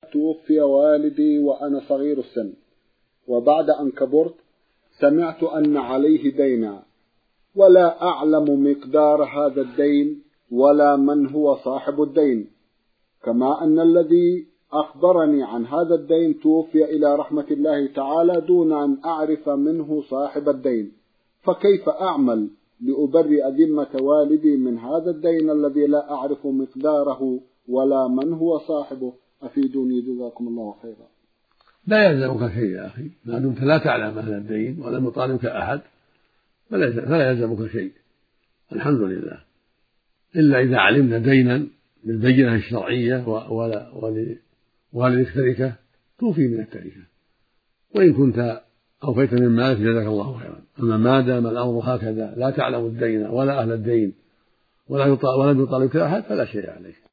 توفي والدي وأنا صغير السن، وبعد أن كبرت سمعت أن عليه دينا، ولا أعلم مقدار هذا الدين ولا من هو صاحب الدين، كما أن الذي أخبرني عن هذا الدين توفي إلى رحمة الله تعالى دون أن أعرف منه صاحب الدين، فكيف أعمل لأبرئ ذمة والدي من هذا الدين الذي لا أعرف مقداره ولا من هو صاحبه؟ أفيدوني جزاكم الله خيرا. لا يلزمك شيء يا أخي، ما دمت لا تعلم هذا الدين ولم يطالبك أحد فلا يلزمك شيء، الحمد لله، إلا إذا علمنا دينا بالبينة الشرعية ولوالدك تركة توفي من التركة، وإن كنت أوفيت من مالك جزاك الله خيرا. أما ما دام الأمر هكذا لا تعلم الدين ولا أهل الدين ولم يطالبك أحد فلا شيء عليك.